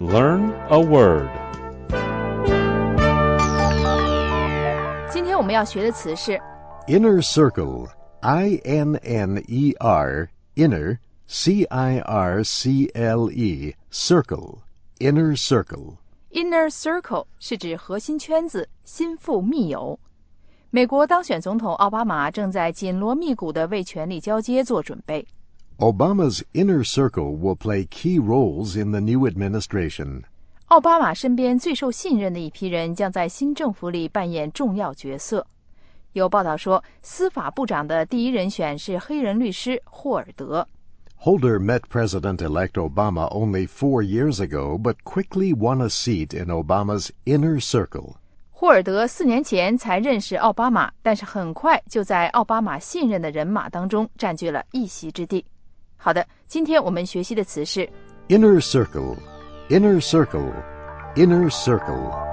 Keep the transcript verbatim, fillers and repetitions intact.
Learn a word. 今天我们要学的词是 Inner circle, I N N E R, inner, C I R C L E, circle, inner circle. inner circle 是指核心圈子、心腹密友。美国当选总统奥巴马正在紧锣密鼓地为权力交接做准备。 Obama's inner circle will play key roles in the new administration. 奥巴马身边最受信任的一批人将在新政府里扮演重要角色。有报道说，司法部长的第一人选是黑人律师霍尔德。 Holder met President-elect Obama only four years ago, but quickly won a seat in Obama's inner circle. 霍尔德四年前才认识奥巴马，但是很快就在奥巴马信任的人马当中占据了一席之地。好的，今天我们学习的词是 Inner circle, inner circle, inner circle.